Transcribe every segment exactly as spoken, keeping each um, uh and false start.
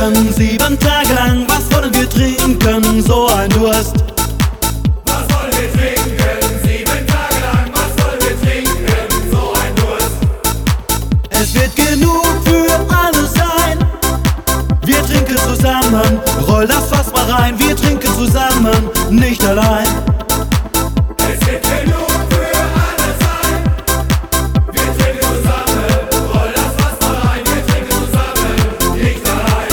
trinken, sieben Tage lang. Was wollen wir trinken? So ein Durst. Was wollen wir trinken? Sieben Tage lang. Was wollen wir trinken? So ein Durst. Es wird genug für alle sein. Wir trinken zusammen, roll das Fass mal rein. Wir trinken zusammen, nicht allein. Es wird genug für alle sein. Wir trinken zusammen, roll das Fass mal rein. Wir trinken zusammen, nicht allein.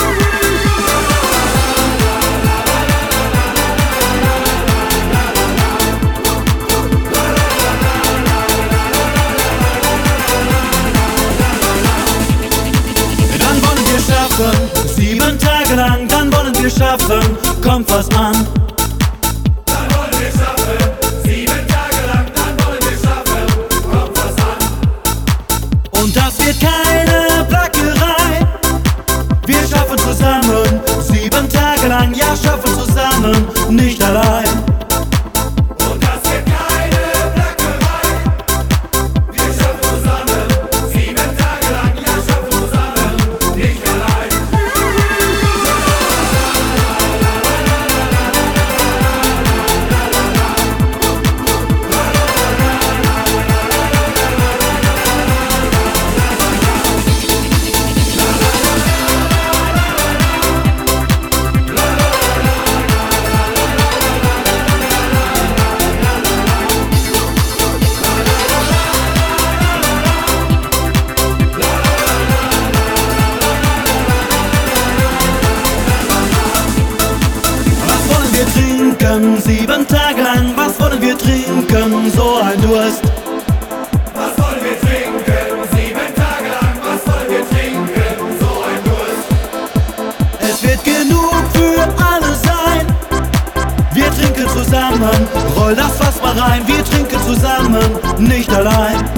Dann wollen wir schaffen, sieben Tage lang. Dann wollen wir schaffen, kommt was an. Dann wollen wir schaffen, sieben Tage lang. Dann wollen wir schaffen, kommt was an. Und das wird keine Plackerei. Wir schaffen zusammen, sieben Tage lang. Ja, schaffen zusammen, nicht allein. Und das wird keine Plackerei. Wir schaffen zusammen, sieben Tage lang. Ja, schaffen zusammen, nicht allein. Was wollen wir trinken? Sieben Tage lang. Was wollen wir trinken? So ein Durst. Was wollen wir trinken? Sieben Tage lang. Was wollen wir trinken? So ein Durst. Es wird genug für alle sein. Wir trinken zusammen, roll das Fass mal rein. Wir trinken zusammen, nicht allein.